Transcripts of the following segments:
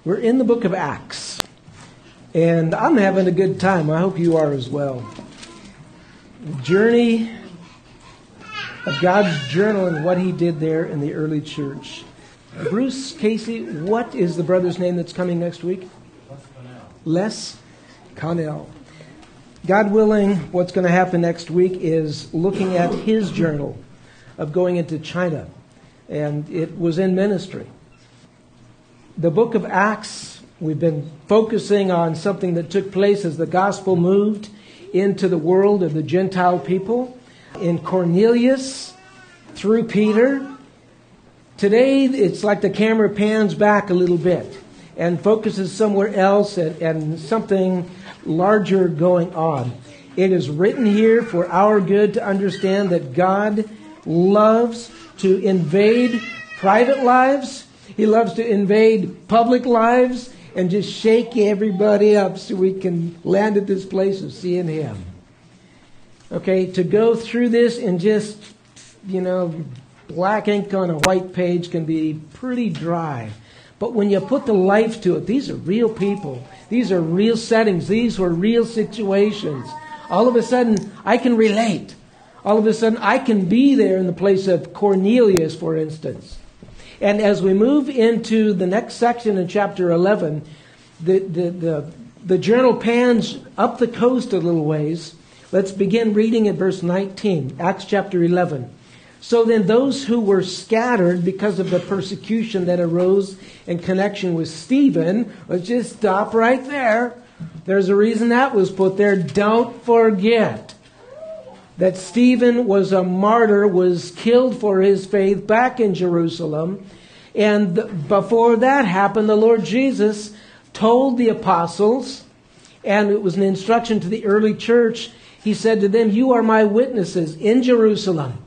We're in the book of Acts, and I'm having a good time. I hope you are as well. The journey of God's journal and what He did there in the early church. Bruce, Casey, what is the brother's name that's coming next week? Les Connell. God willing, what's going to happen next week is looking at his journal of going into China, and it was in ministry. The book of Acts, we've been focusing on something that took place as the gospel moved into the world of the Gentile people, in Cornelius, through Peter. Today, it's like the camera pans back a little bit and focuses somewhere else and something larger going on. It is written here for our good to understand that God loves to invade private lives. He loves to invade public lives and just shake everybody up so we can land at this place of seeing Him. Okay, to go through this and just, black ink on a white page can be pretty dry. But when you put the life to it, these are real people. These are real settings. These were real situations. All of a sudden, I can relate. All of a sudden, I can be there in the place of Cornelius, for instance. And as we move into the next section in chapter 11, the journal pans up the coast a little ways. Let's begin reading at verse 19, Acts chapter 11. So then those who were scattered because of the persecution that arose in connection with Stephen, let's just stop right there. There's a reason that was put there. Don't forget that Stephen was a martyr, was killed for his faith back in Jerusalem. And before that happened, the Lord Jesus told the apostles, and it was an instruction to the early church, He said to them, "You are my witnesses in Jerusalem,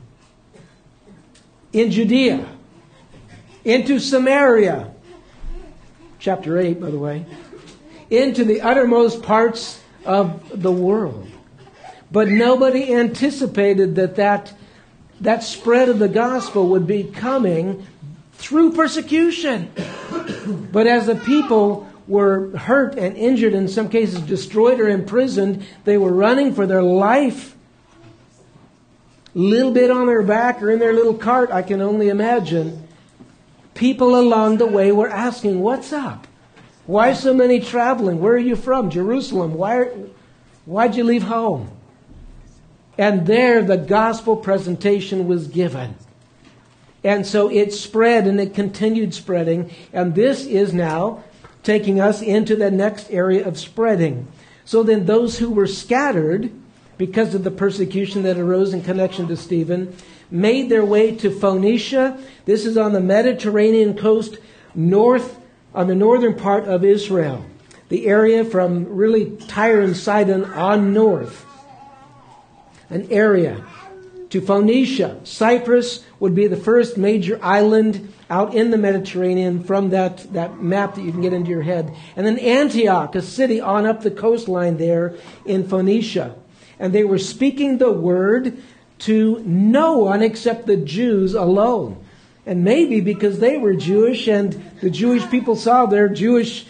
in Judea, into Samaria," chapter 8, by the way, "into the uttermost parts of the world." But nobody anticipated that spread of the gospel would be coming through persecution. But as the people were hurt and injured, in some cases destroyed or imprisoned, they were running for their life. Little bit on their back or in their little cart, I can only imagine. People along the way were asking, "What's up? Why so many traveling? Where are you from? Jerusalem. Why'd you leave home?" And there the gospel presentation was given. And so it spread and it continued spreading. And this is now taking us into the next area of spreading. So then those who were scattered because of the persecution that arose in connection to Stephen made their way to Phoenicia. This is on the Mediterranean coast, on the northern part of Israel. The area from really Tyre and Sidon on north. An area to Phoenicia. Cyprus would be the first major island out in the Mediterranean from that map that you can get into your head. And then Antioch, a city on up the coastline there in Phoenicia. And they were speaking the word to no one except the Jews alone. And maybe because they were Jewish and the Jewish people saw their Jewish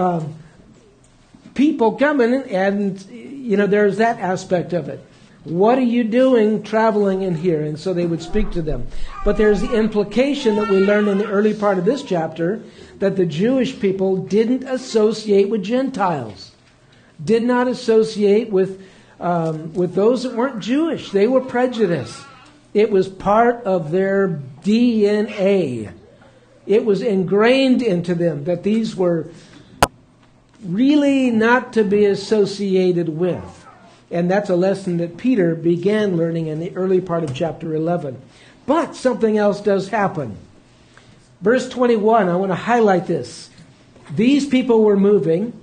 people coming, and there's that aspect of it. What are you doing traveling in here? And so they would speak to them. But there's the implication that we learned in the early part of this chapter that the Jewish people didn't associate with Gentiles, did not associate with those that weren't Jewish. They were prejudiced. It was part of their DNA. It was ingrained into them that these were really not to be associated with. And that's a lesson that Peter began learning in the early part of chapter 11. But something else does happen. Verse 21, I want to highlight this. These people were moving,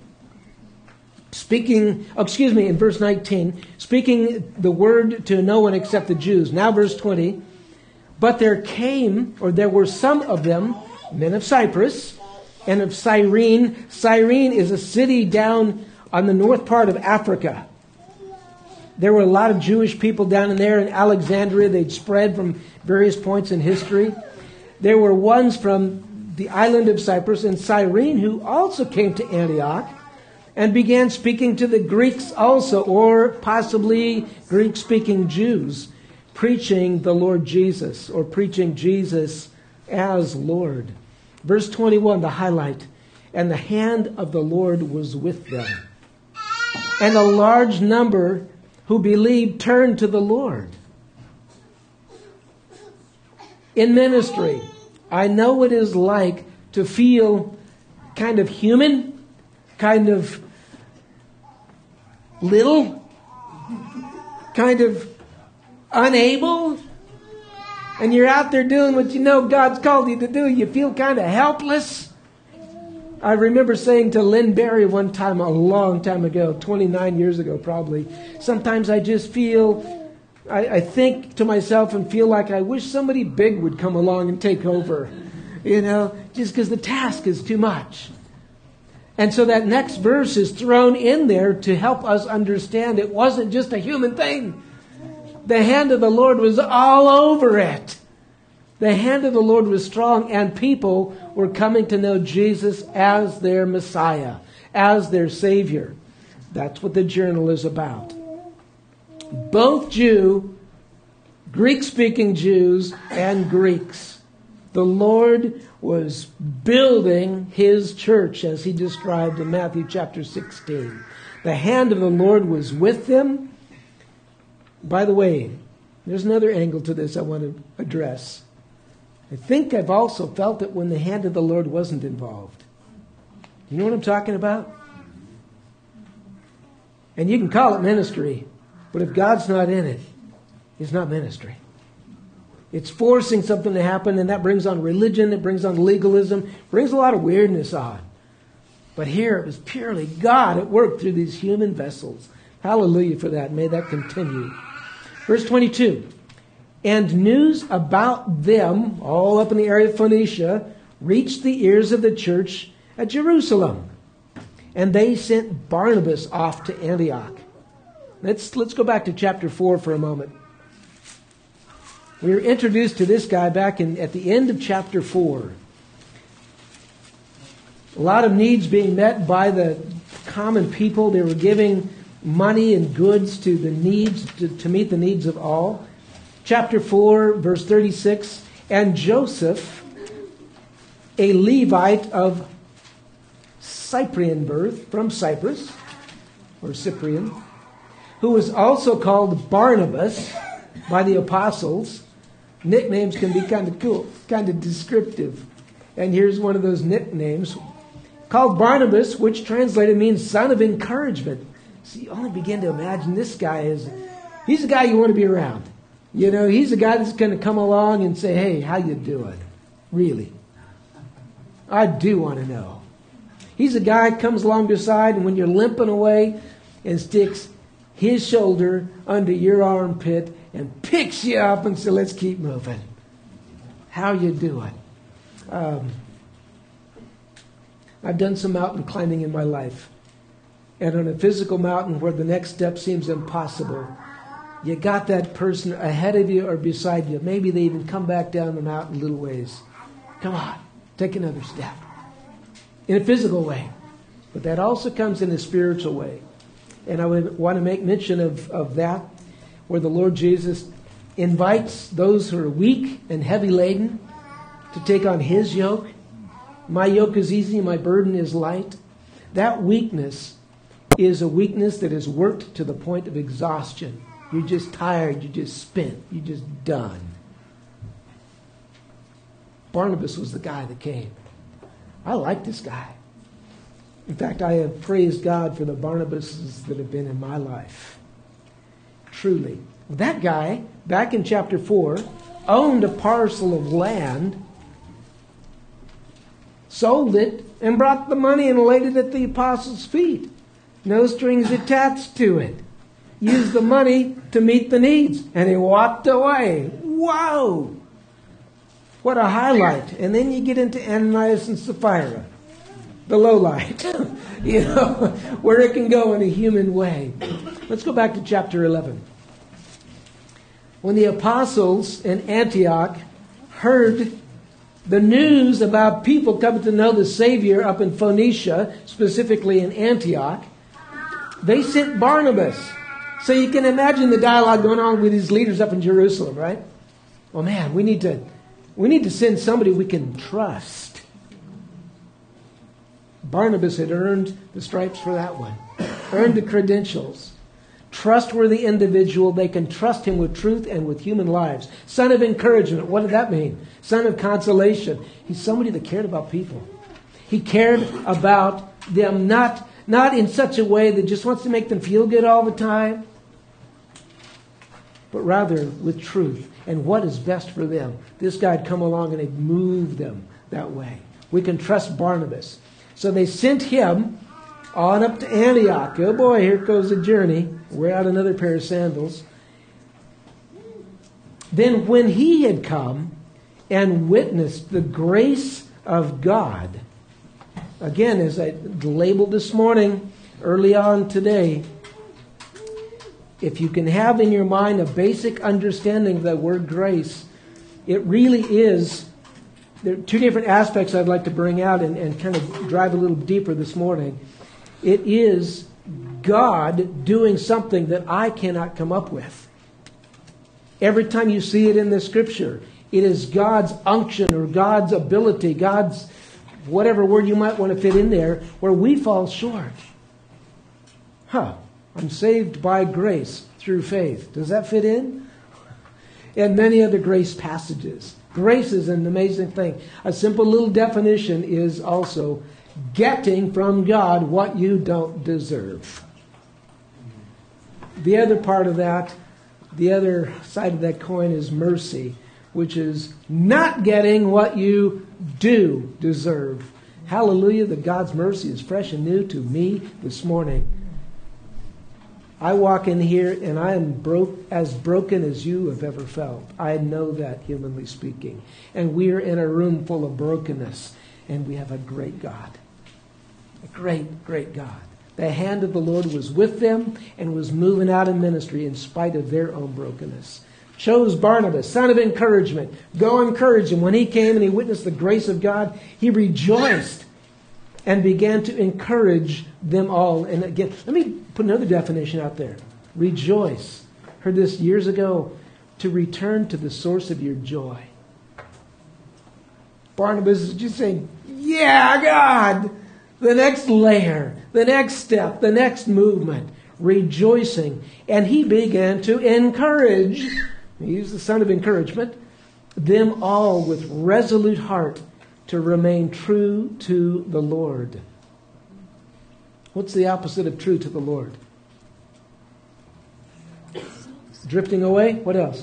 in verse 19, speaking the word to no one except the Jews. Now verse 20, but there were some of them, men of Cyprus, and of Cyrene. Cyrene is a city down on the north part of Africa. There were a lot of Jewish people down in there in Alexandria. They'd spread from various points in history. There were ones from the island of Cyprus, and Cyrene, who also came to Antioch, and began speaking to the Greeks also, or possibly Greek-speaking Jews, preaching the Lord Jesus, or preaching Jesus as Lord. Verse 21, the highlight. And the hand of the Lord was with them. And a large number who believed turned to the Lord. In ministry, I know what it is like to feel kind of human, kind of little, kind of unable, and you're out there doing what you know God's called you to do. You feel kind of helpless. I remember saying to Lynn Berry one time, a long time ago, 29 years ago probably, sometimes I just feel, I think to myself and feel like I wish somebody big would come along and take over, just because the task is too much. And so that next verse is thrown in there to help us understand it wasn't just a human thing. The hand of the Lord was all over it. The hand of the Lord was strong, and people were coming to know Jesus as their Messiah, as their Savior. That's what the journal is about. Both Greek-speaking Jews and Greeks. The Lord was building His church, as He described in Matthew chapter 16. The hand of the Lord was with them. By the way, there's another angle to this I want to address. I think I've also felt it when the hand of the Lord wasn't involved. You know what I'm talking about? And you can call it ministry, but if God's not in it, it's not ministry. It's forcing something to happen, and that brings on religion, it brings on legalism, brings a lot of weirdness on. But here it was purely God at work through these human vessels. Hallelujah for that. May that continue. Verse 22. And news about them, all up in the area of Phoenicia, reached the ears of the church at Jerusalem. And they sent Barnabas off to Antioch. Let's go back to chapter 4 for a moment. We were introduced to this guy back at the end of chapter 4. A lot of needs being met by the common people. They were giving money and goods to the needs, to meet the needs of all. Chapter 4, verse 36, and Joseph, a Levite of Cyprian birth, from Cyprus, or Cyprian, who was also called Barnabas by the apostles. Nicknames can be kind of cool, kind of descriptive. And here's one of those nicknames, called Barnabas, which translated means son of encouragement. So you only begin to imagine this guy he's a guy you want to be around. He's a guy that's going to come along and say, hey, how you doing? Really? I do want to know. He's a guy that comes along beside, and when you're limping away, and sticks his shoulder under your armpit and picks you up and says, let's keep moving. How you doing? I've done some mountain climbing in my life. And on a physical mountain where the next step seems impossible, you got that person ahead of you or beside you. Maybe they even come back down the mountain a little ways. Come on, take another step. In a physical way. But that also comes in a spiritual way. And I would want to make mention of that, where the Lord Jesus invites those who are weak and heavy laden to take on His yoke. My yoke is easy, my burden is light. That weakness is a weakness that is worked to the point of exhaustion. You're just tired, you're just spent, you're just done. Barnabas was the guy that came. I like this guy. In fact, I have praised God for the Barnabases that have been in my life. Truly. That guy, back in chapter 4, owned a parcel of land, sold it, and brought the money and laid it at the apostles' feet. No strings attached to it. Used the money to meet the needs. And he walked away. Whoa! What a highlight. And then you get into Ananias and Sapphira. The low light. Where it can go in a human way. Let's go back to chapter 11. When the apostles in Antioch heard the news about people coming to know the Savior up in Phoenicia, specifically in Antioch, they sent Barnabas. So you can imagine the dialogue going on with these leaders up in Jerusalem, right? Well, man, we need to send somebody we can trust. Barnabas had earned the stripes for that one, earned the credentials. Trustworthy individual, they can trust him with truth and with human lives. Son of encouragement, what did that mean? Son of consolation. He's somebody that cared about people. He cared about them, not in such a way that just wants to make them feel good all the time, but rather with truth and what is best for them. This guy had come along and had moved them that way. We can trust Barnabas. So they sent him on up to Antioch. Oh boy, here goes the journey. Wear out another pair of sandals. Then when he had come and witnessed the grace of God, again, as I labeled this morning, early on today, if you can have in your mind a basic understanding of that word grace, it really is, there are two different aspects I'd like to bring out and kind of drive a little deeper this morning. It is God doing something that I cannot come up with. Every time you see it in the Scripture, it is God's unction or God's ability, God's whatever word you might want to fit in there, where we fall short. I'm saved by grace through faith. Does that fit in? And many other grace passages. Grace is an amazing thing. A simple little definition is also getting from God what you don't deserve. The other part of that, the other side of that coin is mercy, which is not getting what you do deserve. Hallelujah, that God's mercy is fresh and new to me this morning. I walk in here and I am as broken as you have ever felt. I know that, humanly speaking. And we are in a room full of brokenness. And we have a great God. A great, great God. The hand of the Lord was with them and was moving out in ministry in spite of their own brokenness. Chose Barnabas, son of encouragement. Go encourage him. When he came and he witnessed the grace of God, he rejoiced and began to encourage them all. And again, let me put another definition out there. Rejoice. Heard this years ago. To return to the source of your joy. Barnabas is just saying, yeah, God. The next layer, the next step, the next movement. Rejoicing. And he began to encourage, he's the son of encouragement, them all with resolute heart to remain true to the Lord. What's the opposite of true to the Lord? Drifting away? What else?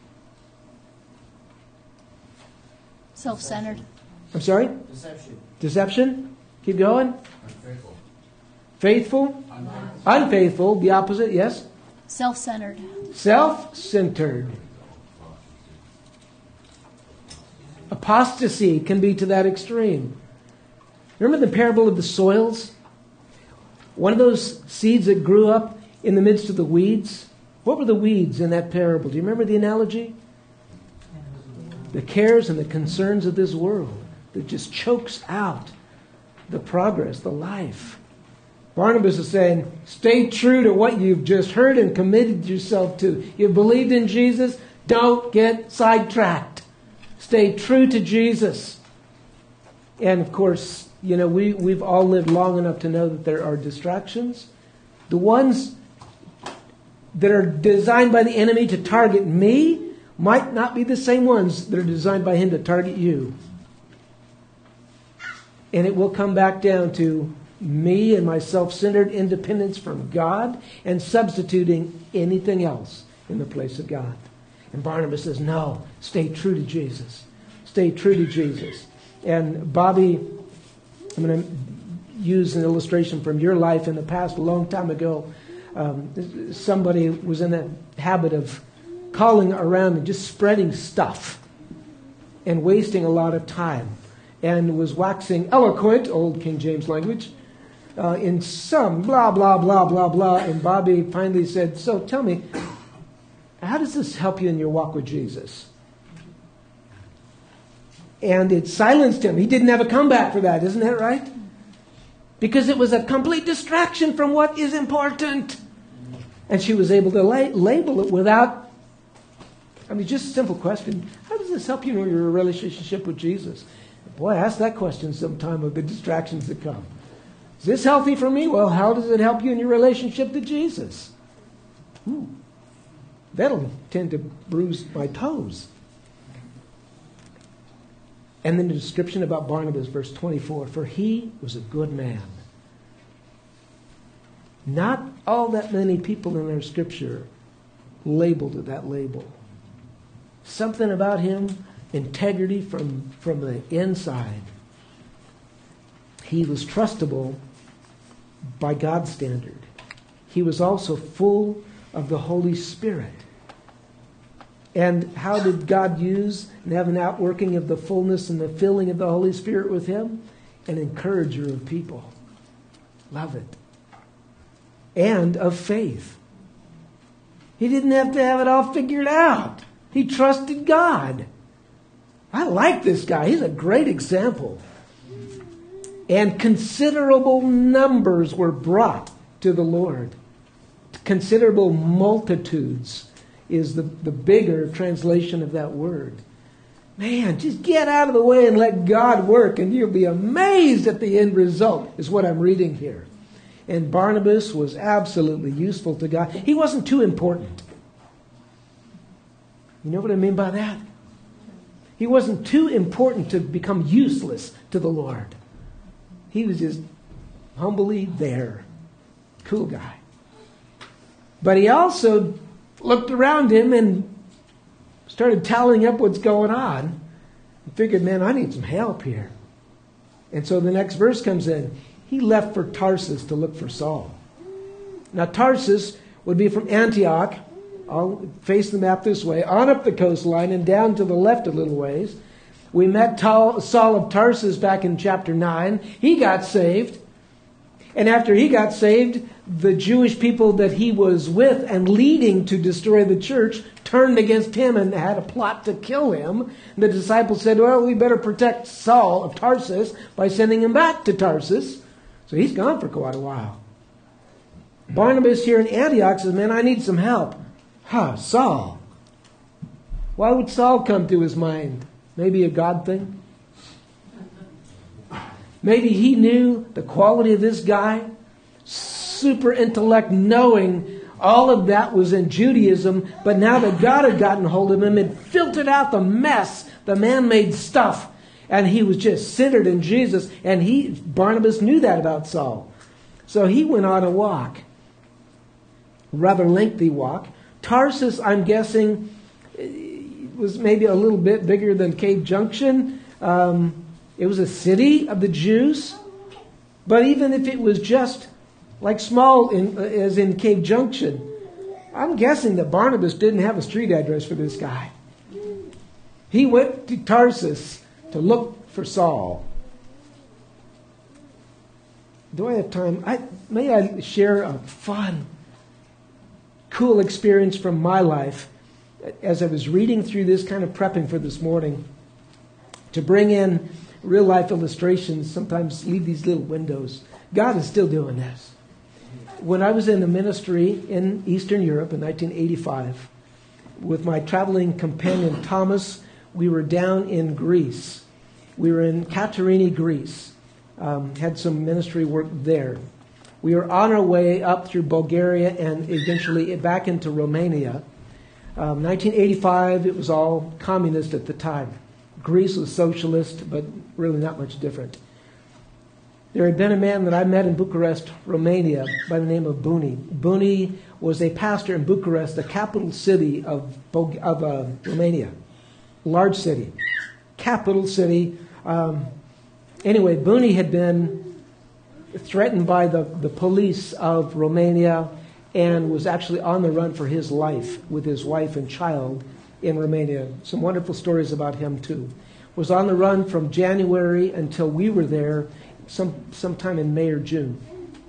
Self-centered. I'm sorry? Deception? Keep going. Unfaithful. Faithful? Unfaithful. The opposite, yes? Self-centered. Self-centered. Apostasy can be to that extreme. Remember the parable of the soils? One of those seeds that grew up in the midst of the weeds? What were the weeds in that parable? Do you remember the analogy? The cares and the concerns of this world that just chokes out the progress, the life. Barnabas is saying, stay true to what you've just heard and committed yourself to. You've believed in Jesus, don't get sidetracked. Stay true to Jesus. And of course, we've all lived long enough to know that there are distractions. The ones that are designed by the enemy to target me might not be the same ones that are designed by him to target you. And it will come back down to me and my self-centered independence from God and substituting anything else in the place of God. And Barnabas says, no, stay true to Jesus. Stay true to Jesus. And Bobby, I'm going to use an illustration from your life in the past. A long time ago, somebody was in the habit of calling around and just spreading stuff and wasting a lot of time, and was waxing eloquent, old King James language, in some blah, blah, blah, blah, blah. And Bobby finally said, so tell me, how does this help you in your walk with Jesus? And it silenced him. He didn't have a comeback for that. Isn't that right? Because it was a complete distraction from what is important. And she was able to label it without... just a simple question. How does this help you in your relationship with Jesus? Boy, ask that question sometime of the distractions that come. Is this healthy for me? Well, how does it help you in your relationship to Jesus? That'll tend to bruise my toes. And then the description about Barnabas, verse 24. For he was a good man. Not all that many people in our scripture labeled it that label. Something about him, integrity from the inside. He was trustable by God's standard. He was also full of the Holy Spirit. And how did God use and have an outworking of the fullness and the filling of the Holy Spirit with him? An encourager of people. Love it. And of faith. He didn't have to have it all figured out. He trusted God. I like this guy. He's a great example. And considerable numbers were brought to the Lord. Considerable multitudes is the bigger translation of that word. Man, just get out of the way and let God work, and you'll be amazed at the end result, is what I'm reading here. And Barnabas was absolutely useful to God. He wasn't too important. You know what I mean by that? He wasn't too important to become useless to the Lord. He was just humbly there. Cool guy. But he also looked around him and started tallying up what's going on. And figured, man, I need some help here. And so the next verse comes in. He left for Tarsus to look for Saul. Now Tarsus would be from Antioch. I'll face the map this way. On up the coastline and down to the left a little ways. We met Saul of Tarsus back in chapter 9. He got saved. And after he got saved, the Jewish people that he was with and leading to destroy the church turned against him and had a plot to kill him. And the disciples said, well, we better protect Saul of Tarsus by sending him back to Tarsus. So he's gone for quite a while. Barnabas here in Antioch says, man, I need some help. Saul. Why would Saul come to his mind? Maybe a God thing? Maybe he knew the quality of this guy. Super intellect, knowing all of that was in Judaism. But now that God had gotten hold of him and filtered out the mess, the man-made stuff. And he was just centered in Jesus. And Barnabas knew that about Saul. So he went on a walk. Rather lengthy walk. Tarsus, I'm guessing, was maybe a little bit bigger than Cave Junction. It was a city of the Jews. But even if it was just like small as in Cave Junction, I'm guessing that Barnabas didn't have a street address for this guy. He went to Tarsus to look for Saul. Do I have time? May I share a fun, cool experience from my life as I was reading through this, kind of prepping for this morning, to bring in real life illustrations. Sometimes leave these little windows. God is still doing this. When I was in the ministry in Eastern Europe in 1985, with my traveling companion Thomas, we were down in Greece. We were in Katerini, Greece. Had some ministry work there. We were on our way up through Bulgaria and eventually back into Romania. 1985, it was all communist at the time. Greece was socialist, but really not much different. There had been a man that I met in Bucharest, Romania, by the name of Buni. Buni was a pastor in Bucharest, the capital city of Romania. Large city. Capital city. Anyway, Buni had been threatened by the police of Romania and was actually on the run for his life with his wife and child in Romania. Some wonderful stories about him too. Was on the run from January until we were there sometime in May or June.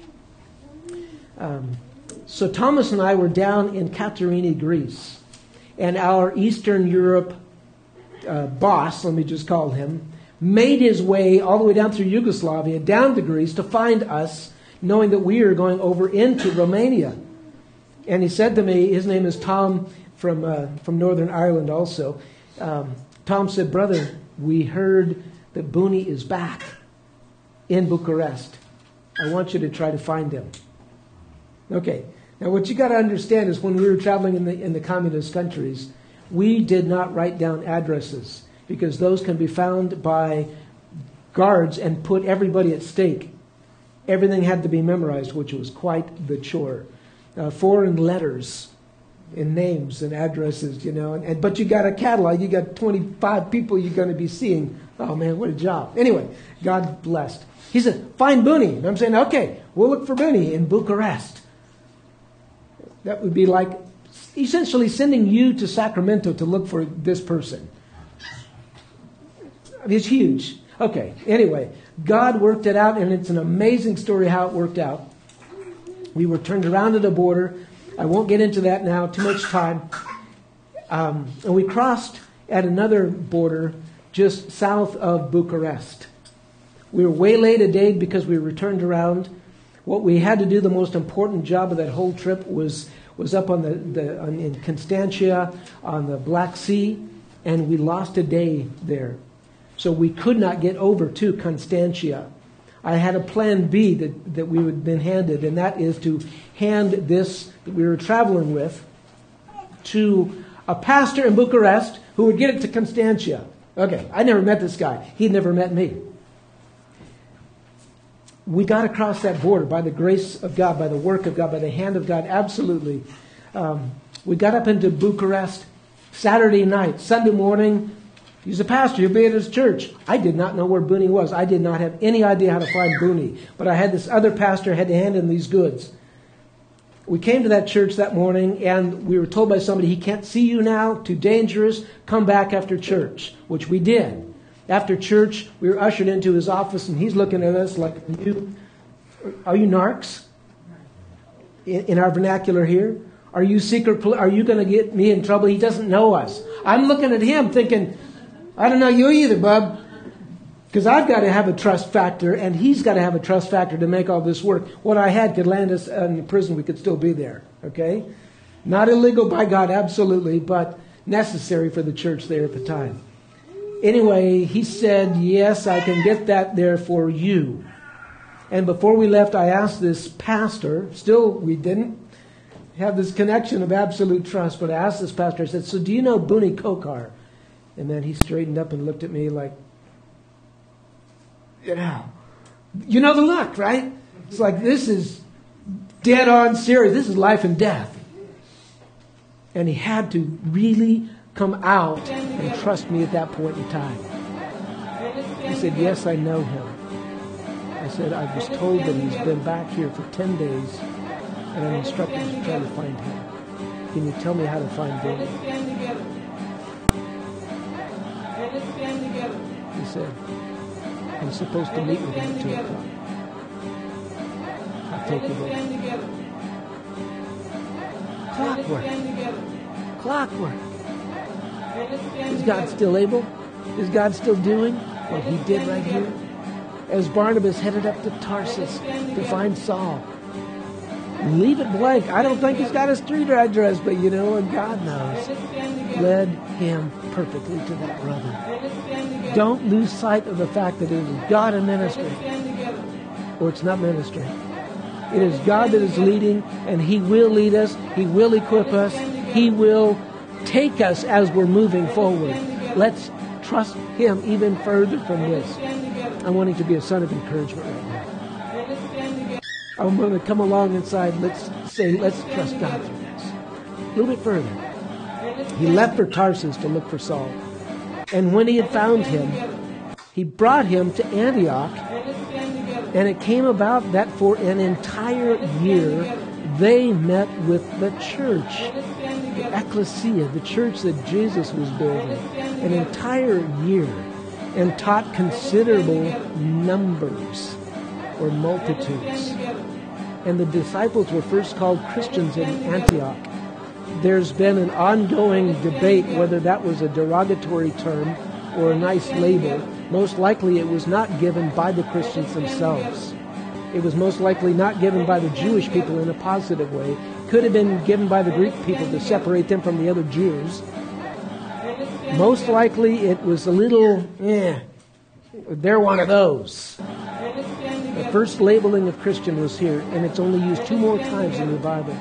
So Thomas and I were down in Katerini, Greece. And our Eastern Europe boss, let me just call him, made his way all the way down through Yugoslavia, down to Greece to find us, knowing that we are going over into Romania. And he said to me, his name is Tom from Northern Ireland also. Tom said, "Brother, we heard that Booney is back in Bucharest. I want you to try to find him." Okay, now what you got to understand is when we were traveling in the communist countries, we did not write down addresses because those can be found by guards and put everybody at stake. Everything had to be memorized, which was quite the chore. Foreign letters and names and addresses, but you got a catalog. You got 25 people you're going to be seeing. Oh, man, what a job. Anyway, God blessed. He said, "Find Booney." And I'm saying, okay, we'll look for Booney in Bucharest. That would be like essentially sending you to Sacramento to look for this person. It's huge. Okay, anyway, God worked it out, and it's an amazing story how it worked out. We were turned around at the border. I won't get into that now, too much time. And we crossed at another border just south of Bucharest. We were waylaid a day because we were turned around. What we had to do, the most important job of that whole trip, was up on in Constantia on the Black Sea, and we lost a day there. So we could not get over to Constantia. I had a plan B that we had been handed, and that is to hand this that we were traveling with to a pastor in Bucharest who would get it to Constantia. Okay, I never met this guy. He'd never met me. We got across that border by the grace of God, by the work of God, by the hand of God, absolutely. We got up into Bucharest Saturday night. Sunday morning, he's a pastor. He'll be at his church. I did not know where Booney was. I did not have any idea how to find Booney. But I had this other pastor had to hand him these goods. We came to that church that morning, and we were told by somebody, "He can't see you now, too dangerous, come back after church," which we did. After church, we were ushered into his office, and he's looking at us like, "Are you narcs?" In our vernacular here. "Are you secret? Are you going to get me in trouble?" He doesn't know us. I'm looking at him thinking, "I don't know you either, bub." Because I've got to have a trust factor, and he's got to have a trust factor to make all this work. What I had could land us in prison. We could still be there. Okay? Not illegal by God, absolutely, but necessary for the church there at the time. Anyway, he said, "Yes, I can get that there for you." And before we left, I asked this pastor, still we didn't have this connection of absolute trust, but I asked this pastor, I said, "So do you know Booney Kokar?" And then he straightened up and looked at me like, you know the look, right? It's like, this is dead on serious. This is life and death. And he had to really come out and trust me at that point in time. He said, "Yes, I know him." I said, "I was told that he's been back here for 10 days, and I'm instructed to try to find him. Can you tell me how to find Booney?" He said, "I'm supposed to meet with him at 2 o'clock. I'll take you there." Clockwork. Clockwork. Is God still able? Is God still doing what he did right here? As Barnabas headed up to Tarsus to find Saul. Leave it blank. I don't think he's got a street address, but and God knows. Led him perfectly to that brother. Don't lose sight of the fact that it is God in ministry, or it's not ministry. It is God that is leading, and he will lead us. He will equip us. He will take us as we're moving forward. Let's trust him even further from this. I'm wanting to be a son of encouragement right now. I'm going to come along inside. Let's trust God for this. A little bit further. He left for Tarsus to look for Saul. And when he had found him, he brought him to Antioch. And it came about that for an entire year, they met with the church, the ecclesia, the church that Jesus was building, an entire year, and taught considerable numbers or multitudes. And the disciples were first called Christians in Antioch. there's been an ongoing debate whether that was a derogatory term or a nice label. Most likely it was not given by the Christians themselves. It was most likely not given by the Jewish people in a positive way. Could have been given by the Greek people to separate them from the other Jews. Most likely it was a little, they're one of those. The first labeling of Christian was here, and it's only used 2 more times in the Bible.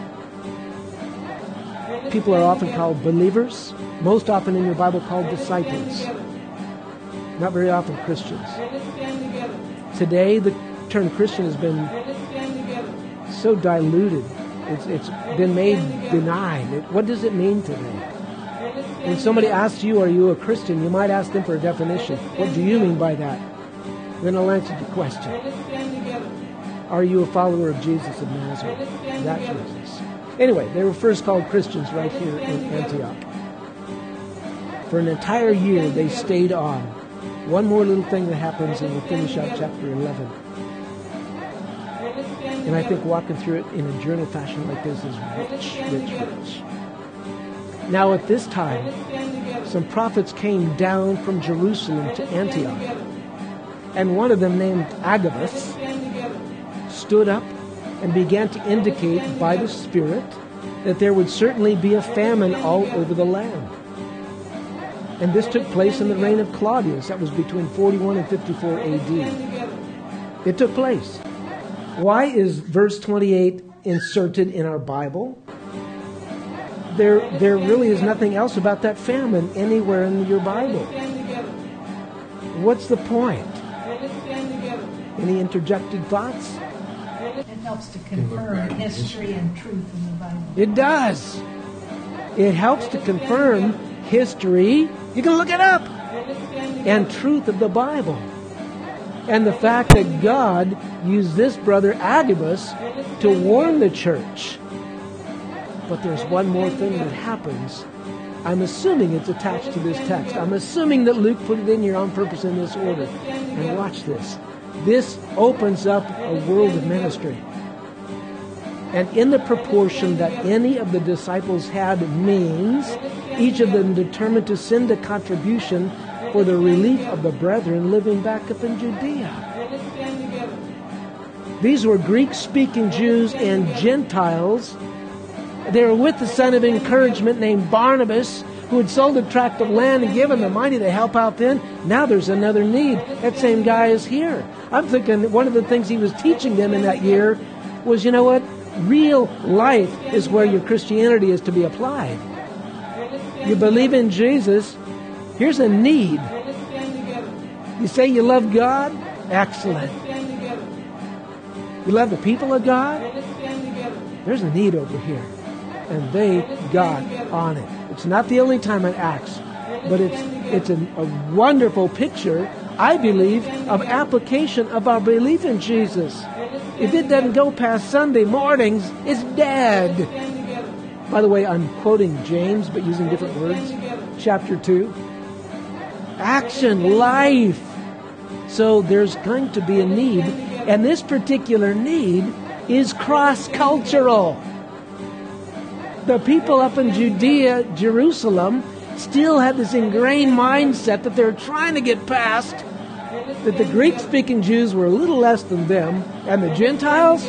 People are often called believers, most often in your Bible called disciples. Not very often Christians. Today, the term Christian has been so diluted. It's been made benign. What does it mean today? When somebody asks you, are you a Christian, you might ask them for a definition. What do you mean by that? Then I'll answer the question. Are you a follower of Jesus of Nazareth? That Jesus. Anyway, they were first called Christians right here in Antioch. For an entire year, they stayed on. One more little thing that happens, and we'll finish out chapter 11. And I think walking through it in a journal fashion like this is rich. Now at this time, some prophets came down from Jerusalem to Antioch. And one of them, named Agabus, stood up and began to indicate by the Spirit that there would certainly be a famine all over the land. And this took place in the reign of Claudius. That was between 41 and 54 AD. It took place. Why is verse 28 inserted in our Bible? There really is nothing else about that famine anywhere in your Bible. What's the point? Any interjected thoughts? It helps to confirm history and truth in the Bible. It does. It helps to confirm history. You can look it up. And truth of the Bible. And the fact that God used this brother Agabus to warn the church. But there's one more thing that happens. I'm assuming it's attached to this text. I'm assuming that Luke put it in here on purpose in this order. And watch this. This opens up a world of ministry. And in the proportion that any of the disciples had means, each of them determined to send a contribution for the relief of the brethren living back up in Judea. These were Greek-speaking Jews and Gentiles. They were with the son of encouragement named Barnabas, who had sold a tract of land and given the money to help out then. Now there's another need. That same guy is here. I'm thinking that one of the things he was teaching them in that year was, you know what? Real life is where your Christianity is to be applied. You believe in Jesus. Here's a need. You say you love God? Excellent. You love the people of God? There's a need over here. And they got on it. It's not the only time in Acts, but it's a wonderful picture, I believe, of application of our belief in Jesus. If it doesn't go past Sunday mornings, it's dead. By the way, I'm quoting James, but using different words. Chapter 2. Action, life. So there's going to be a need, and this particular need is cross-cultural. The people up in Judea, Jerusalem, still had this ingrained mindset that they're trying to get past, that the Greek-speaking Jews were a little less than them, and the Gentiles,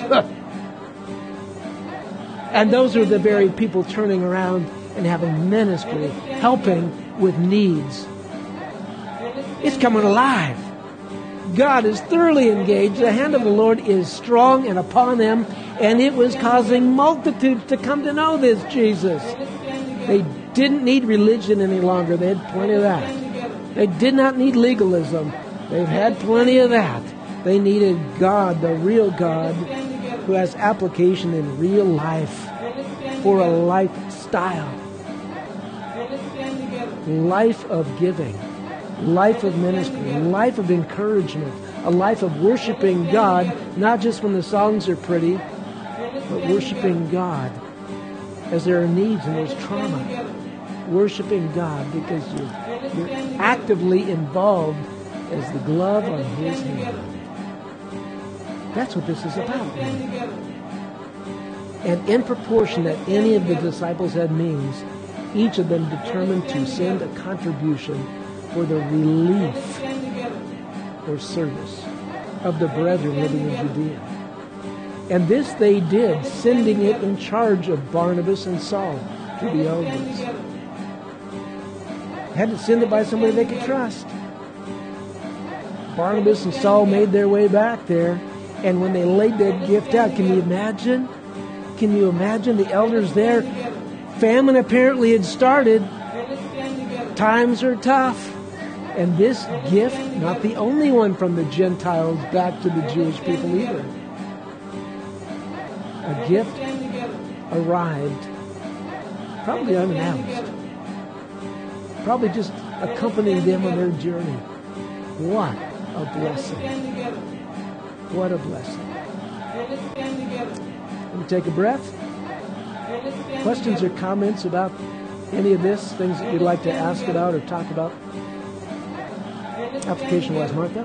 and those are the very people turning around and having ministry, helping with needs. It's coming alive. God is thoroughly engaged. The hand of the Lord is strong and upon them, and it was causing multitudes to come to know this Jesus. They didn't need religion any longer. They had plenty of that. They did not need legalism. They've had plenty of that. They needed God, the real God, who has application in real life for a lifestyle. Life of giving. Life of ministry, life of encouragement, a life of worshiping God, not just when the songs are pretty, but worshiping God as there are needs and there's trauma. Worshiping God because you're actively involved as the glove on His hand. That's what this is about, man. And in proportion that any of the disciples had means, each of them determined to send a contribution for the relief or service of the brethren living in Judea. And this they did, sending it in charge of Barnabas and Saul to the elders. Had to send it by somebody they could trust. Barnabas and Saul made their way back there, and when they laid that gift out, can you imagine? Can you imagine the elders there? Famine apparently had started. Times are tough. And this gift, not the only one from the Gentiles back to the Jewish people either. A gift arrived, probably unannounced. Probably just accompanying them on their journey. What a blessing. What a blessing. Let me take a breath. Questions or comments about any of this? Things that you'd like to ask about or talk about? Application-wise, Martha?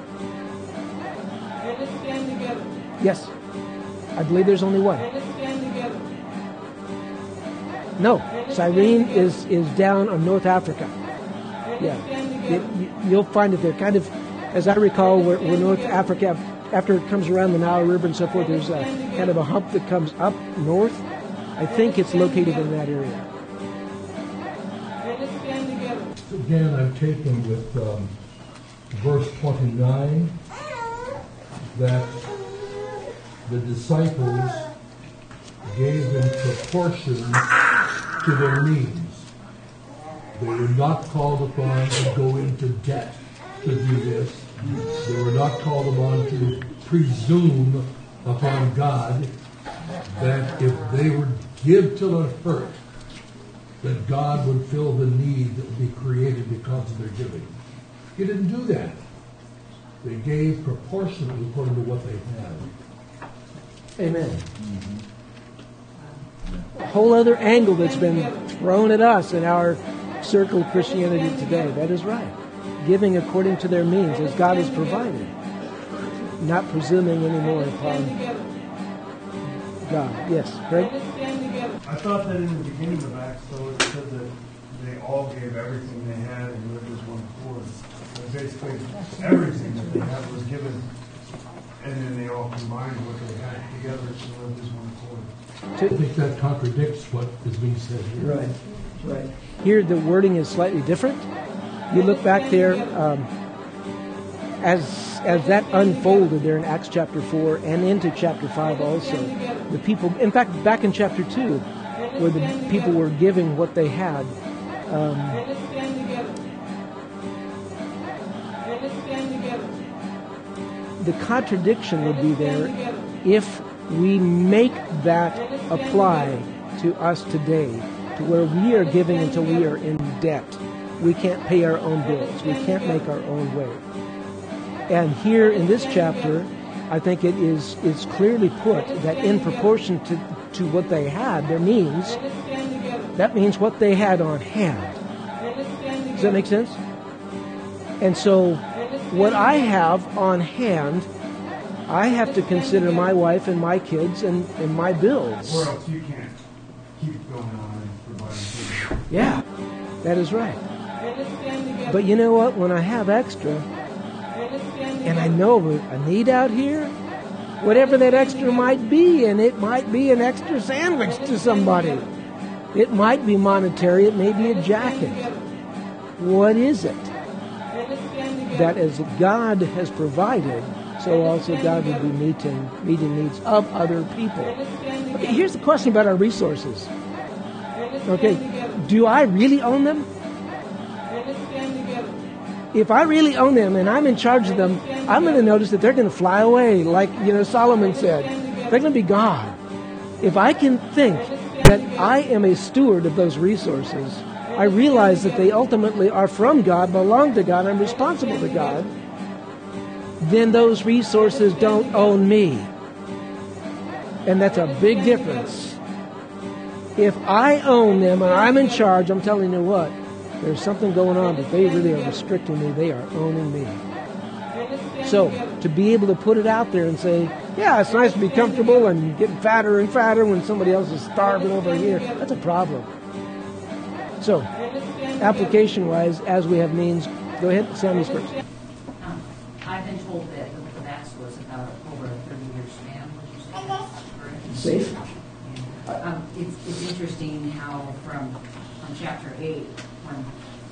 Yes. I believe there's only one. No. Cyrene is down on North Africa. Yeah. You'll find it there. Kind of, as I recall, where North Africa, after it comes around the Nile River and so forth, there's a kind of a hump that comes up north. I think it's located in that area. Again, I'm taken with verse 29, that the disciples gave in proportion to their needs. They were not called upon to go into debt to do this. They were not called upon to presume upon God that if they would give till it hurt, that God would fill the need that would be created because of their giving. He didn't do that. They gave proportionately according to what they had. Amen. A whole other angle that's been thrown at us in our circle of Christianity today. That is right. Giving according to their means as God has provided. Not presuming anymore upon God. Yes, Greg? I thought that in the beginning of Acts, though, it said that they all gave everything they had and lived as one accord. So basically, everything that they had was given, and then they all combined what they had together to live as one accord. I think that contradicts what is being said here. Right, right. Here the wording is slightly different. You look back there, as that unfolded there in Acts chapter 4 and into chapter 5 also, the people, in fact, back in chapter 2, where the people were giving what they had, the contradiction would be there if we make that apply to us today, to where we are giving until we are in debt. We can't pay our own bills. We can't make our own way. And here in this chapter, I think it is clearly put that in proportion to what they had, that means what they had on hand. Does that make sense? And so what I have on hand, I have to consider my wife and my kids and my bills. Or else you can't keep going on and providing food. Yeah, that is right. But you know what? When I have extra, and I know a need out here, whatever that extra might be, and it might be an extra sandwich to somebody. It might be monetary. It may be a jacket. What is it? That as God has provided, so also God will be meeting needs of other people. Okay, here's the question about our resources. Okay, do I really own them? If I really own them and I'm in charge of them, I'm going to notice that they're going to fly away, like Solomon said. They're going to be gone. If I can think that I am a steward of those resources, I realize that they ultimately are from God, belong to God, I'm responsible to God, then those resources don't own me. And that's a big difference. If I own them and I'm in charge, I'm telling you what, there's something going on that they really are restricting me. They are owning me. So, to be able to put it out there and say, Yeah, it's nice to be comfortable and getting fatter and fatter when somebody else is starving over here. That's a problem. So, application-wise, as we have means, go ahead, Sammy's first. I've been told that the book of Acts was about over a 30-year span. Would you say that's correct? Safe. It's interesting how from chapter 8, when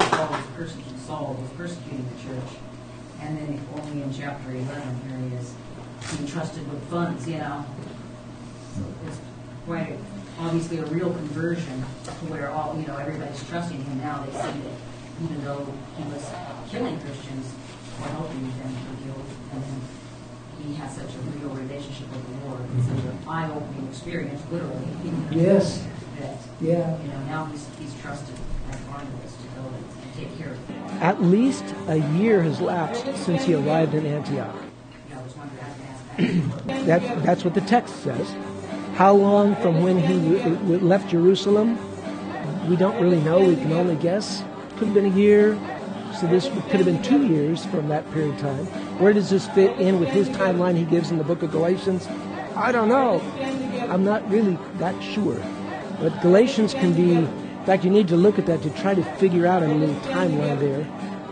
Saul was persecuting the church, and then only in chapter 11 here he is being trusted with funds, So it's quite obviously a real conversion to where everybody's trusting him now. They see that even though he was killing Christians or helping them to kill, and then he has such a real relationship with the Lord. It's such an eye-opening experience, literally. Yes. That, Yeah. now he's trusted as Barnabas to go and take care of them. At least a year has lapsed since he arrived in Antioch. Yeah, I was wondering, I can ask that. That's what the text says. How long from when he left Jerusalem? We don't really know. We can only guess. Could have been a year. So this could have been 2 years from that period of time. Where does this fit in with his timeline he gives in the book of Galatians? I don't know. I'm not really that sure. But Galatians can be, in fact, you need to look at that to try to figure out a little timeline there.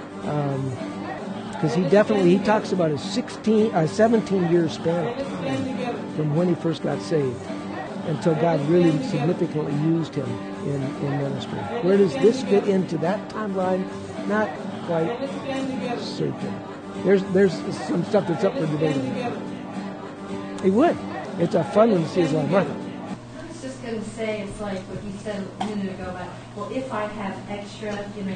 Because he talks about a 17-year span of time from when he first got saved until God really significantly used him in ministry. Where does this fit into that timeline? Not quite certain. There's some stuff that's up for debate. It would. It's a fun one to see his life. Martha. I was just going to say, it's like what you said a minute ago about, well, if I have extra,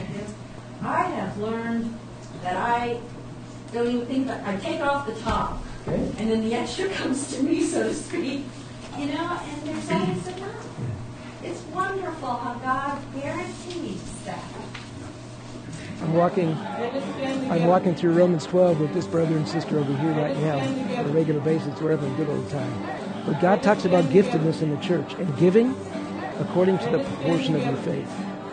I have learned that I don't even think that I take off the top, Okay. and then the extra comes to me, so to speak, and there's always enough. It's wonderful how God guarantees that. I'm walking through Romans 12 with this brother and sister over here right now on a regular basis. We're having a good old time. But God talks about giftedness in the church and giving according to the proportion of your faith.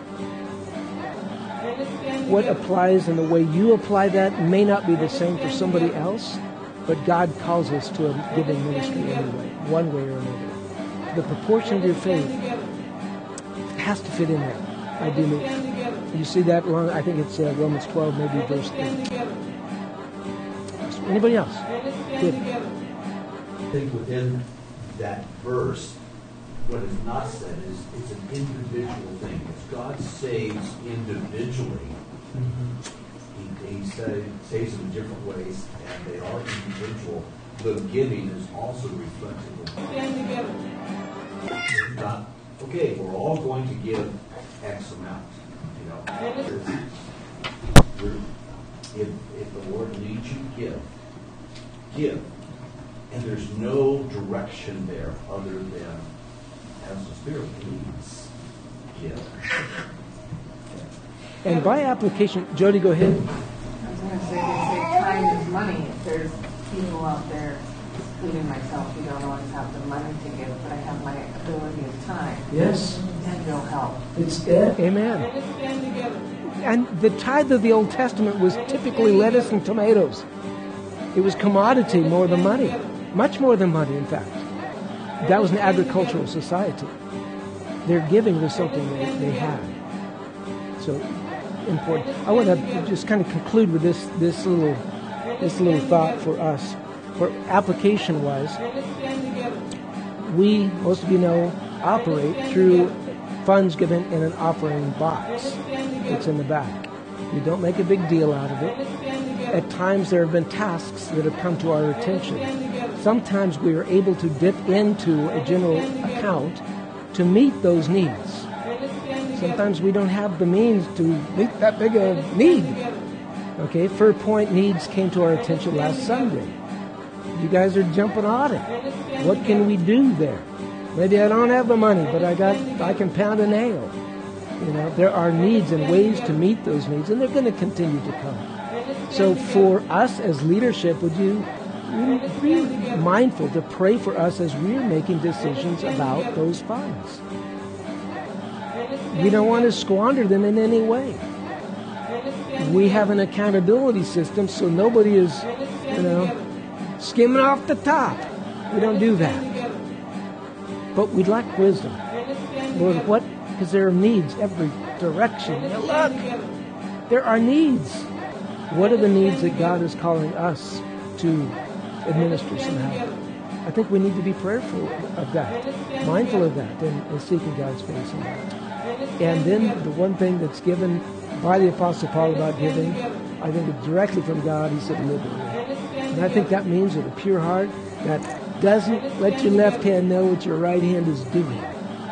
What applies and the way you apply that may not be the same for somebody else, but God calls us to a giving ministry anyway, one way or another. The proportion of your faith has to fit in there, I believe. You see that? I think it's Romans 12, maybe verse 3. Anybody else? Good. I think within that verse, what is not said is it's an individual thing. If God saves individually, he saves them in different ways, and they are individual. The giving is also reflective of God. Okay, we're all going to give X amount. If the Lord leads you, give. And there's no direction there other than as the Spirit leads, give. And by application, Jody, go ahead. I was going to say, time is money. If there's people out there, including myself, who don't always have the money to give, but I have my ability of time. Yes. And will help. It's amen. And the tithe of the Old Testament was typically lettuce and tomatoes. It was commodity more than money. Much more than money, in fact. That was an agricultural society. Their giving was something they had. So important. I want to just kind of conclude with this little thought for us. For application-wise, we, most of you know, operate through funds given in an offering box. It's in the back. We don't make a big deal out of it. At times there have been tasks that have come to our attention. Sometimes we are able to dip into a general account to meet those needs. Sometimes we don't have the means to meet that big a need. Okay, Fur Point needs came to our attention last Sunday. You guys are jumping on it. What can we do there? Maybe I don't have the money, but I can pound a nail. There are needs and ways to meet those needs, and they're going to continue to come. So for us as leadership, would you be mindful to pray for us as we're making decisions about those funds? We don't want to squander them in any way. We have an accountability system, so nobody is, skimming off the top. We don't do that. But we'd lack wisdom. Lord, what? Because there are needs every direction. Now look, there are needs. What are the needs that God is calling us to administer somehow? I think we need to be prayerful of that, mindful of that, and seeking God's face in that. And then the one thing that's given by the Apostle Paul about giving, I think it's directly from God. He said liberally. And I think that means with a pure heart that doesn't let your left hand know what your right hand is doing.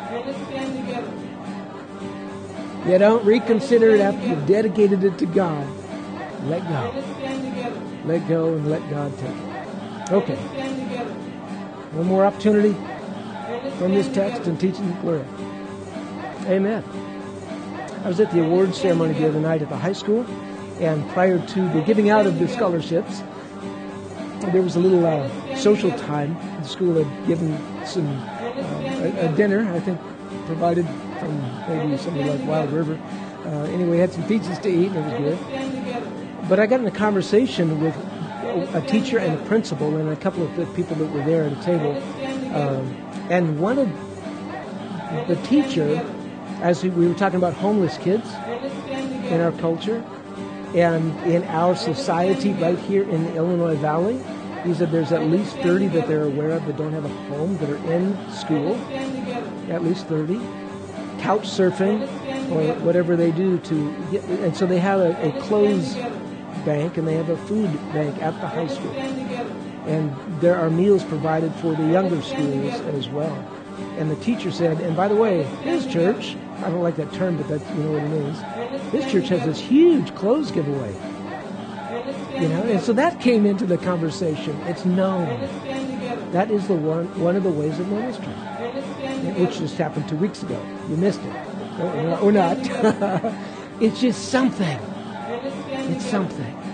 You don't reconsider it after you've dedicated it to God. Let go. Let go and let God take it. Okay. One more opportunity from this text and teaching Gloria. Amen. I was at the awards ceremony the other night at the high school, and prior to the giving out of the scholarships, there was a little social time. The school had given some a dinner, I think, provided from maybe something like Wild River. Anyway, had some pizzas to eat, and it was good. But I got in a conversation with a teacher and a principal and a couple of the people that were there at a table. And one of the teacher, as we were talking about homeless kids in our culture and in our society right here in the Illinois Valley, he said there's at least 30 that they're aware of that don't have a home, that are in school, at least 30, couch surfing or whatever they do to get, and so they have a clothes bank and they have a food bank at the high school. And there are meals provided for the younger schools as well. And the teacher said, and by the way, his church, I don't like that term, but that's, you know what it means, his church has this huge clothes giveaway. You know, and so that came into the conversation. It's known. That is the one of the ways of ministry, which just happened 2 weeks ago. You missed it. Or not. It's just something. It's something.